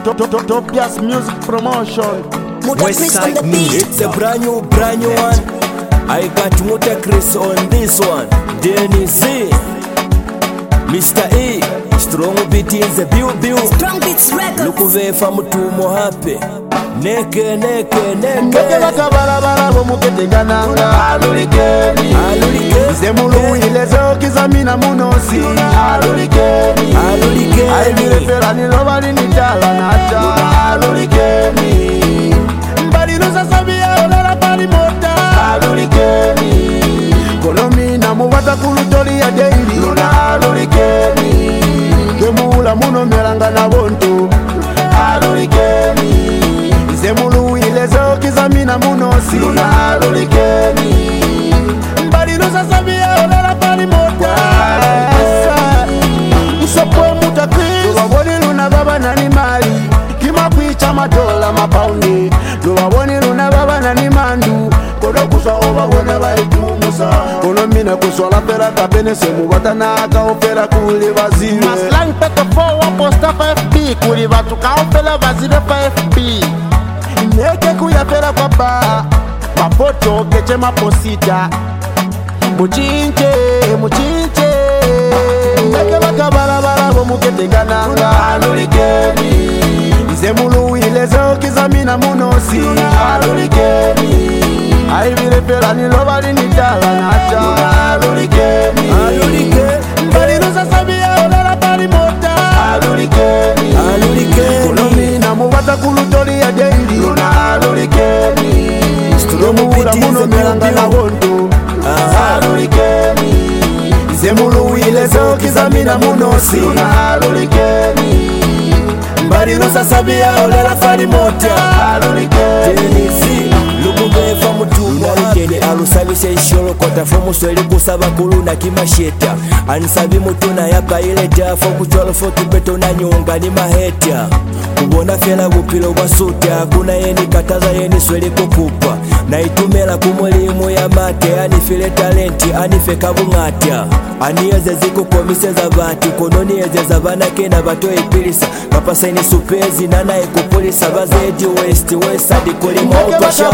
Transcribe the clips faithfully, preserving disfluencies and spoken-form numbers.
Topias Music Promotion. Westside Music. It's a brand new, brand new one. I got Muta Chris on this one. Denny Z, Mister E, Strong Beat in the Bill Bill. Strong Beats Records. Look away from Tumo Happy. Neke, neke, neke. Neke baka barabara bomukete gananga. Alulikeni, Alulikeni. Zemulu ilezo kizamina munosi. Alulikeni, Alulikeni. Aibire fela nilobali nitala nacha. Alulikeni, mbali nusa sabia olela pali mota. Alulikeni, kolomina muwata kulutoli ya daily. Alulikeni, kemula muno melanga na bonto. Alulikeni, Zemulu ilezo kizamina munosi. Alulikeni, mbali nusa sabia olela pali mota. Isopwe muta Chris Lubaboni luna baba nani mali Kima kuicha madola mapaundi Lubaboni luna baba nani mandu Kodo kuswa oba wane baitumusa Kono mina kuswa la pera kapene semu batana aka opera kuli vazive Maslang pete fowa posta pa F B Kuli batu ka opera vazive pa F B Neke kuya pera kwa ba Mapoto keche maposita Muchinche, muchinche Neke baka barabara bomukete gananga. Alulikeni, Zemulu ilezo kizamina munosi. Alulikeni, Aibire fela nilobali nitala nacha. Alulikeni, Alulikeni. mbali nusa sabia olela pali mota. Alulikeni, Alulikeni. kolomina muwata kulutoli ya daily. Alulikeni, Stromula muno melanga na bonto. Alulikeni, Zemulu ilezo kizamina munosi. Alulikeni, mbali nusa sabia olela pali mota. Denny Z, look away from Tumo Happy. Alusabisha isholo kota fomu sweli kusaba kuluna kimasheta. Ansabi mutuna yapa ile jafo kucholo foki beto na nyunga ni maheta. Kubona fela bupilo wa suta. Kuna yeni kataza yeni sweli kukupa. Na itumela kumulimu ya mate. Anifile talenti, anifeka bungata. Anieze ziku komise za bati. Kononi eze za banake na bato ipilisa. Kapasa ini supezi nana ekupulisa. Bazedi west west adi kuli mauto sha.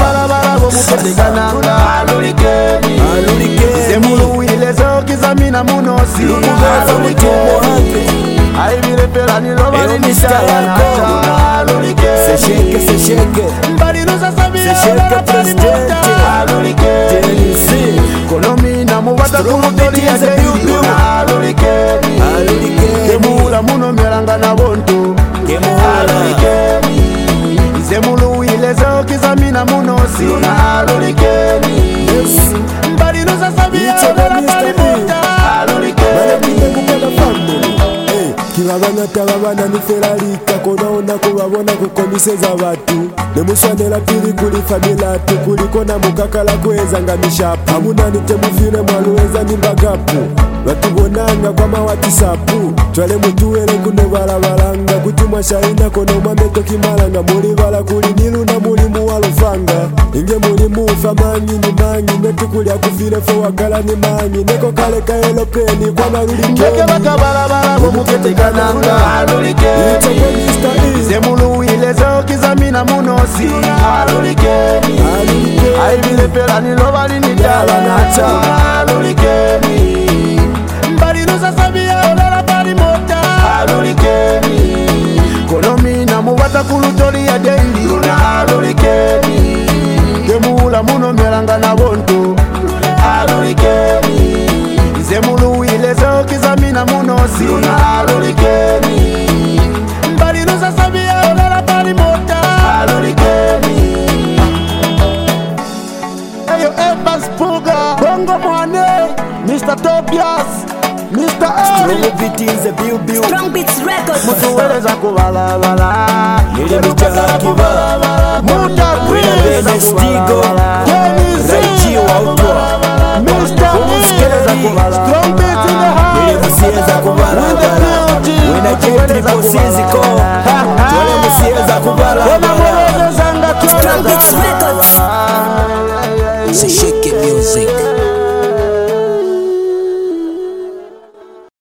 Alulikeni, Alulikeni. Zemulu ilezo kizamina munosi. Alulikeni. Aibire fela nilobali nitala nacha. Alulikeni, Sesheke, sesheke. mbali nusa sabia Sesheke olela pali mota. presidente. Alulikeni, Denny Z, kolomina muwata kulutoli ya daily. Alulikeni, Alulikeni. Kemula muno melanga na bonto. Kemuhala. Alulikeni, Zemulu ilezo kizamina munosi. Alulikeni, mbali nusa sabia It's a olela Mister pali E. mota. Alulikeni, Kibabana tababana ni felalika konaona kubabona kukomiseza batu nemuswanela pili kuli familatu kulikona mukakala kweza nga mishapu hamuna nitemufile mwaluweza nimbagapu batubonanga kwa mawatisapu twale mutuwele kuno balabalanga kuti mwashaina kono mwameto kimalanga muli bala kuli niluna muli muwalufanga inge muli mufa manyi ni manyi netukulya kufile fo wakala ni manyi neko kale kaelopeni kwa malulikeni Neke baka barabara bomukete gananga. Alulikeni, Zemulu ilezo kizamina munosi. Alulikeni, Aibire fela nilobali nitala nacha. Alulikeni, mbali nusa sabia olela pali mota. Alulikeni, kolomina muwata kulutoli ya daily. Alulikeni, kemula muno melanga na bonto. Alulikeni, Zemulu ilezo kizamina munosi. Alulikeni, mbali nusa sabia olela pali mota. Alulikeni, Eyo Evans Puga, Bongo Mwane, Mister Topias, Mister Strong A. Beat in the Bill Bill. Strong Beats Records. Mutuweleza kubalabala. Nilimita hakiba. Muta Wina Chris bene stigo. Denny Z. Raichi wa utwa. Mister E. Strong Beats in the house. Nilimusieza kubala bala. Wina J triple C ziko. Twele musieza kubala